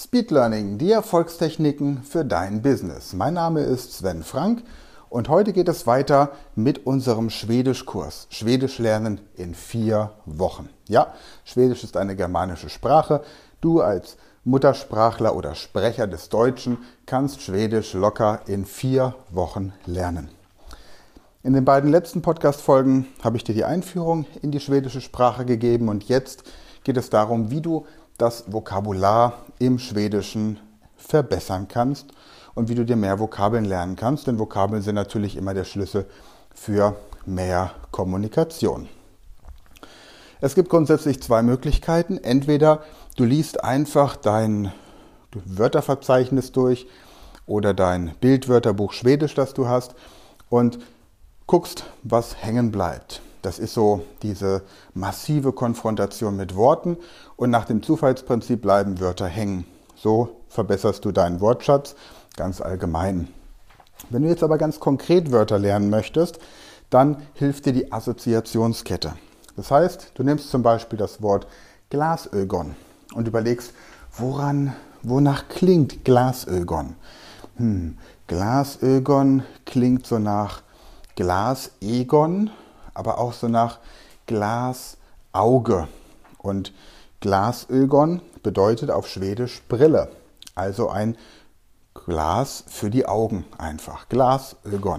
Speed Learning, die Erfolgstechniken für dein Business. Mein Name ist Sven Frank und heute geht es weiter mit unserem Schwedischkurs. Schwedisch lernen in 4 Wochen. Ja, Schwedisch ist eine germanische Sprache. Du als Muttersprachler oder Sprecher des Deutschen kannst Schwedisch locker in 4 Wochen lernen. In den beiden letzten Podcast-Folgen habe ich dir die Einführung in die schwedische Sprache gegeben und jetzt geht es darum, wie du das Vokabular im Schwedischen verbessern kannst und wie du dir mehr Vokabeln lernen kannst, denn Vokabeln sind natürlich immer der Schlüssel für mehr Kommunikation. Es gibt grundsätzlich 2 Möglichkeiten. Entweder du liest einfach dein Wörterverzeichnis durch oder dein Bildwörterbuch Schwedisch, das du hast, und guckst, was hängen bleibt. Das ist so diese massive Konfrontation mit Worten und nach dem Zufallsprinzip bleiben Wörter hängen. So verbesserst du deinen Wortschatz ganz allgemein. Wenn du jetzt aber ganz konkret Wörter lernen möchtest, dann hilft dir die Assoziationskette. Das heißt, du nimmst zum Beispiel das Wort Glasögon und überlegst, wonach klingt Glasögon? Glasögon klingt so nach Glasegon, aber auch so nach Glasauge. Und Glasögon bedeutet auf Schwedisch Brille, also ein Glas für die Augen einfach, Glasögon.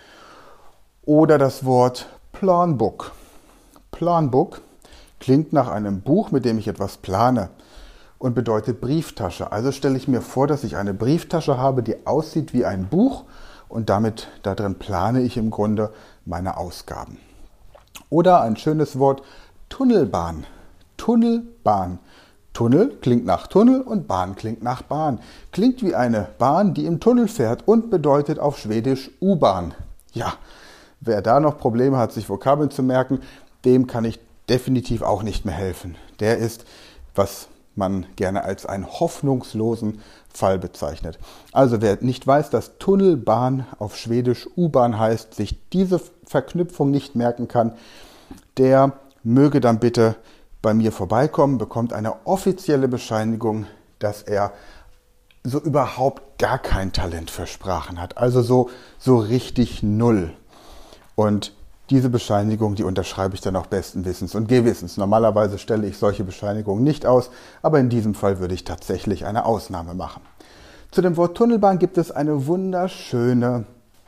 Oder das Wort Planbok. Planbok klingt nach einem Buch, mit dem ich etwas plane und bedeutet Brieftasche. Also stelle ich mir vor, dass ich eine Brieftasche habe, die aussieht wie ein Buch und darin plane ich im Grunde meine Ausgaben. Oder ein schönes Wort Tunnelbahn. Tunnelbahn. Tunnel klingt nach Tunnel und Bahn klingt nach Bahn. Klingt wie eine Bahn, die im Tunnel fährt und bedeutet auf Schwedisch U-Bahn. Ja, wer da noch Probleme hat, sich Vokabeln zu merken, dem kann ich definitiv auch nicht mehr helfen. Der ist, was man gerne als einen hoffnungslosen Fall bezeichnet. Also wer nicht weiß, dass Tunnelbahn auf Schwedisch U-Bahn heißt, sich diese Verknüpfung nicht merken kann, der möge dann bitte bei mir vorbeikommen, bekommt eine offizielle Bescheinigung, dass er so überhaupt gar kein Talent für Sprachen hat. Also so richtig null. Und diese Bescheinigung, die unterschreibe ich dann auch besten Wissens und Gewissens. Normalerweise stelle ich solche Bescheinigungen nicht aus, aber in diesem Fall würde ich tatsächlich eine Ausnahme machen. Zu dem Wort Tunnelbahn gibt es eine wunderschöne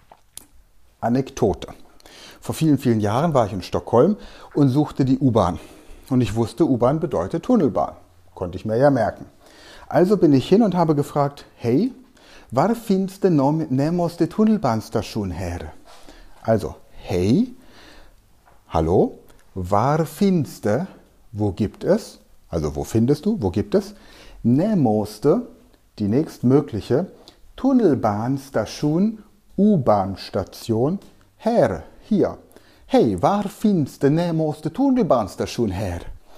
Anekdote. Vor vielen, vielen Jahren war ich in Stockholm und suchte die U-Bahn. Und ich wusste, U-Bahn bedeutet Tunnelbahn. Konnte ich mir ja merken. Also bin ich hin und habe gefragt, hey, var finns det närmaste tunnelbanestation här? Also, hey, hallo, var finns det, wo gibt es, also wo findest du, wo gibt es, närmaste, die nächstmögliche, Tunnelbanestation, U-Bahn-Station, här, hier. Hey, var finns det närmaste Tunnelbanestation här?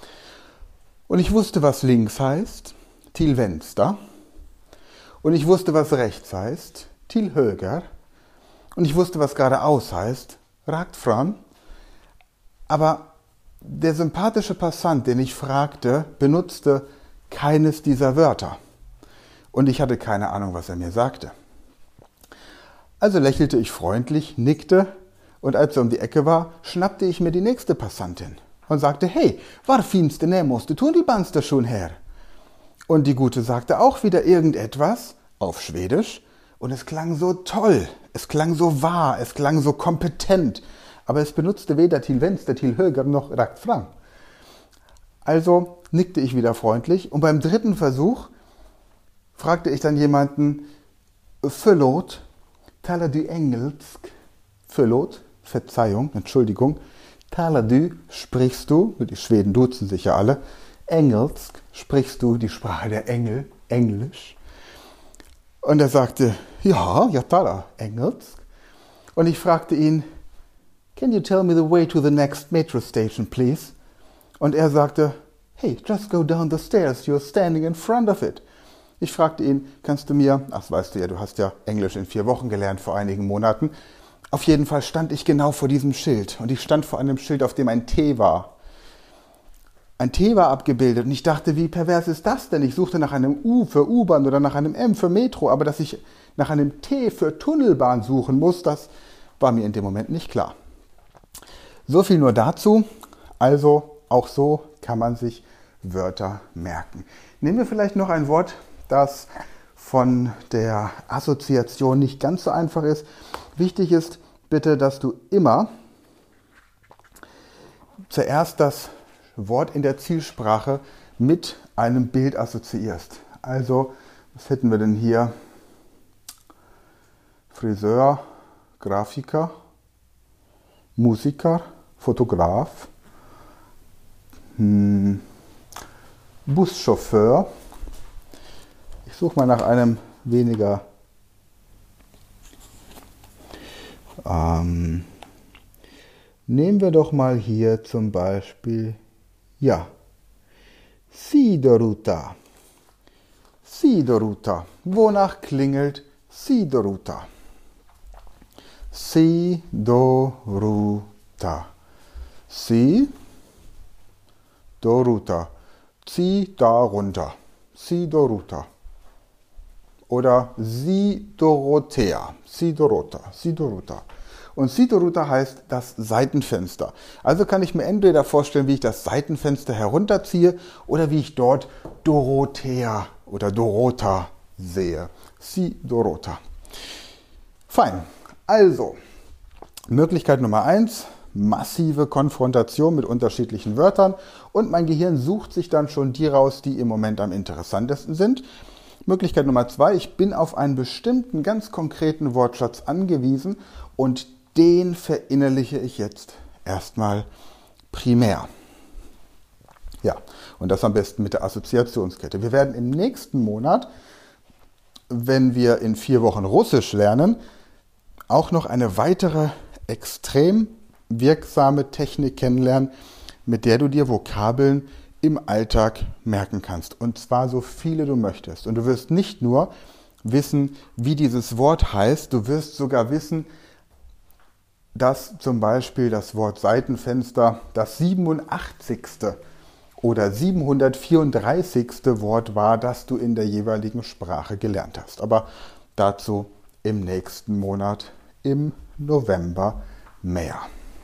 Und ich wusste, was links heißt, till vänster. Und ich wusste, was rechts heißt, till höger. Und ich wusste, was geradeaus heißt, rakt fram. Aber der sympathische Passant, den ich fragte, benutzte keines dieser Wörter. Und ich hatte keine Ahnung, was er mir sagte. Also lächelte ich freundlich, nickte und als er um die Ecke war, schnappte ich mir die nächste Passantin und sagte, hey, var finns det närmaste tunnelbanestation här? Und die Gute sagte auch wieder irgendetwas auf Schwedisch und es klang so toll, es klang so wahr, es klang so kompetent. Aber es benutzte weder till vänster, till höger noch rakt fram. Also nickte ich wieder freundlich und beim 3. Versuch fragte ich dann jemanden, förlåt, talar du engelsk? Förlåt, Verzeihung, Entschuldigung. Talar du, sprichst du, die Schweden duzen sich ja alle, engelsk, sprichst du die Sprache der Engel, Englisch? Und er sagte, ja, jag talar engelsk. Und ich fragte ihn, can you tell me the way to the next metro station, please? Und er sagte, hey, just go down the stairs, you're standing in front of it. Ich fragte ihn, kannst du mir, ach weißt du ja, du hast ja Englisch in 4 Wochen gelernt vor einigen Monaten. Auf jeden Fall stand ich genau vor diesem Schild und ich stand vor einem Schild, auf dem ein T war. ein T war abgebildet und ich dachte, wie pervers ist das denn? Ich suchte nach einem U für U-Bahn oder nach einem M für Metro, aber dass ich nach einem T für Tunnelbahn suchen muss, das war mir in dem Moment nicht klar. So viel nur dazu. Also auch so kann man sich Wörter merken. Nehmen wir vielleicht noch ein Wort, das von der Assoziation nicht ganz so einfach ist. Wichtig ist bitte, dass du immer zuerst das Wort in der Zielsprache mit einem Bild assoziierst. Also, was hätten wir denn hier? Friseur, Grafiker, Musiker, Fotograf, Buschauffeur. Ich suche mal nach einem weniger nehmen wir doch mal hier zum Beispiel, ja, Sidoruta. Sidoruta. Wonach klingelt Sidoruta? Sidoruta. Sidoruta. Zieh da runter. Sidoruta. Oder Sidorotea. Sidorota. Sidoruta. Und Sidoruta heißt das Seitenfenster. Also kann ich mir entweder vorstellen, wie ich das Seitenfenster herunterziehe oder wie ich dort Dorothea oder Dorota sehe. Sidorota. Fein. Also, Möglichkeit Nummer 1, massive Konfrontation mit unterschiedlichen Wörtern und mein Gehirn sucht sich dann schon die raus, die im Moment am interessantesten sind. Möglichkeit Nummer 2, ich bin auf einen bestimmten, ganz konkreten Wortschatz angewiesen und den verinnerliche ich jetzt erstmal primär. Ja, und das am besten mit der Assoziationskette. Wir werden im nächsten Monat, wenn wir in 4 Wochen Russisch lernen, auch noch eine weitere extrem wirksame Technik kennenlernen, mit der du dir Vokabeln im Alltag merken kannst. Und zwar so viele du möchtest. Und du wirst nicht nur wissen, wie dieses Wort heißt, du wirst sogar wissen, dass zum Beispiel das Wort Seitenfenster das 87. oder 734. Wort war, das du in der jeweiligen Sprache gelernt hast. Aber dazu im nächsten Monat, im November, mehr.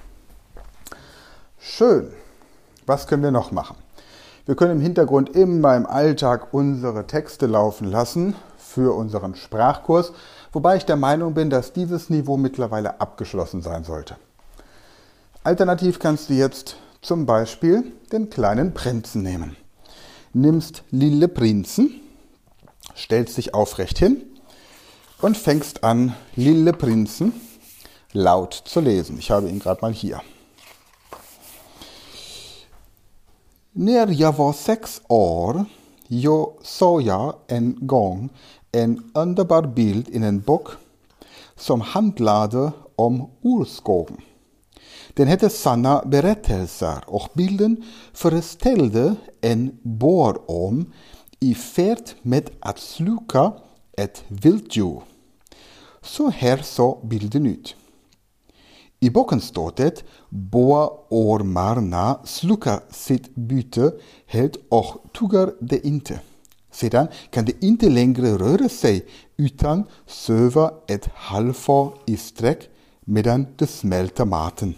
Schön. Was können wir noch machen? Wir können im Hintergrund immer im Alltag unsere Texte laufen lassen für unseren Sprachkurs, wobei ich der Meinung bin, dass dieses Niveau mittlerweile abgeschlossen sein sollte. Alternativ kannst du jetzt zum Beispiel den kleinen Prinzen nehmen. Nimmst Lille Prinzen, stellst dich aufrecht hin und fängst an, Lille Prinzen laut zu lesen. Ich habe ihn gerade mal hier. När jag var 6 år såg jag en gång en underbar bild in en bok som handlade om urskogen. Den hette Sanna berättelser och bilden föreställde en boororm i färd med att sluka ett vilddjur. Så här såg bilden ut. I boken står det, boorormarna sluka sitt byte helt och tuggar det inte. Sedan kan det inte längre röra sig utan söva ett halvår i sträck medan det smälter maten.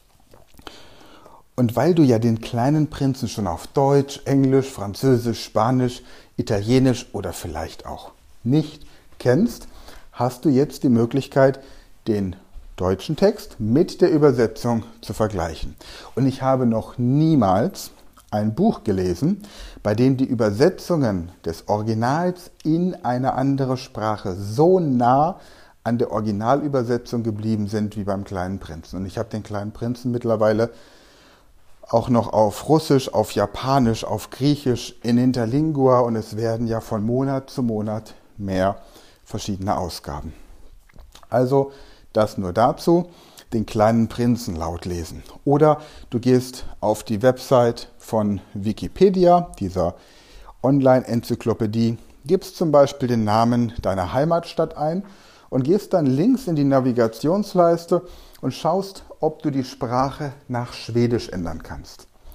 Und weil du ja den kleinen Prinzen schon auf Deutsch, Englisch, Französisch, Spanisch, Italienisch oder vielleicht auch nicht kennst, hast du jetzt die Möglichkeit, den deutschen Text mit der Übersetzung zu vergleichen. Und ich habe noch niemals ein Buch gelesen, bei dem die Übersetzungen des Originals in eine andere Sprache so nah an der Originalübersetzung geblieben sind wie beim Kleinen Prinzen. Und ich habe den Kleinen Prinzen mittlerweile auch noch auf Russisch, auf Japanisch, auf Griechisch, in Interlingua und es werden ja von Monat zu Monat mehr verschiedene Ausgaben. Also das nur dazu, den Kleinen Prinzen laut lesen. Oder du gehst auf die Website von Wikipedia, dieser Online-Enzyklopädie, gibst zum Beispiel den Namen deiner Heimatstadt ein und gehst dann links in die Navigationsleiste und schaust, ob du die Sprache nach Schwedisch ändern kannst.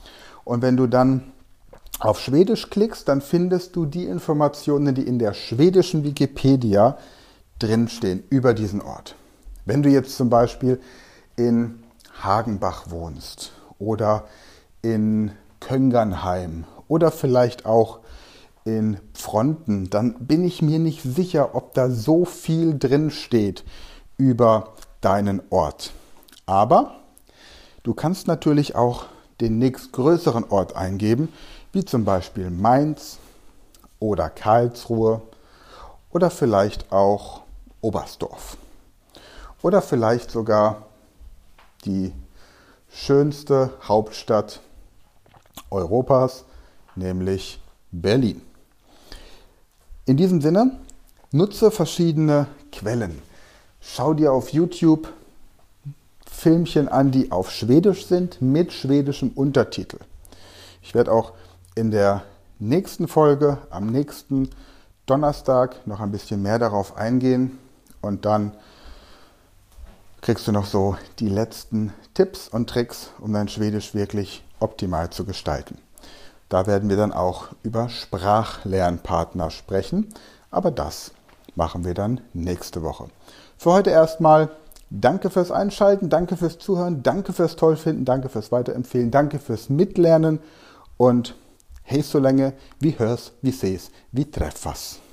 Und wenn du dann auf Schwedisch klickst, dann findest du die Informationen, die in der schwedischen Wikipedia drinstehen über diesen Ort. Wenn du jetzt zum Beispiel in Hagenbach wohnst oder in Köngernheim oder vielleicht auch in Pfronten, dann bin ich mir nicht sicher, ob da so viel drin steht über deinen Ort. Aber du kannst natürlich auch den nächstgrößeren Ort eingeben, wie zum Beispiel Mainz oder Karlsruhe oder vielleicht auch Oberstdorf oder vielleicht sogar die schönste Hauptstadt Europas, nämlich Berlin. In diesem Sinne, nutze verschiedene Quellen. Schau dir auf YouTube Filmchen an, die auf Schwedisch sind, mit schwedischem Untertitel. Ich werde auch in der nächsten Folge, am nächsten Donnerstag, noch ein bisschen mehr darauf eingehen. Und dann kriegst du noch so die letzten Tipps und Tricks, um dein Schwedisch wirklich optimal zu gestalten. Da werden wir dann auch über Sprachlernpartner sprechen, aber das machen wir dann nächste Woche. Für heute erstmal danke fürs Einschalten, danke fürs Zuhören, danke fürs Tollfinden, danke fürs Weiterempfehlen, danke fürs Mitlernen und hej så länge vi hörs, vi ses, vi träffas.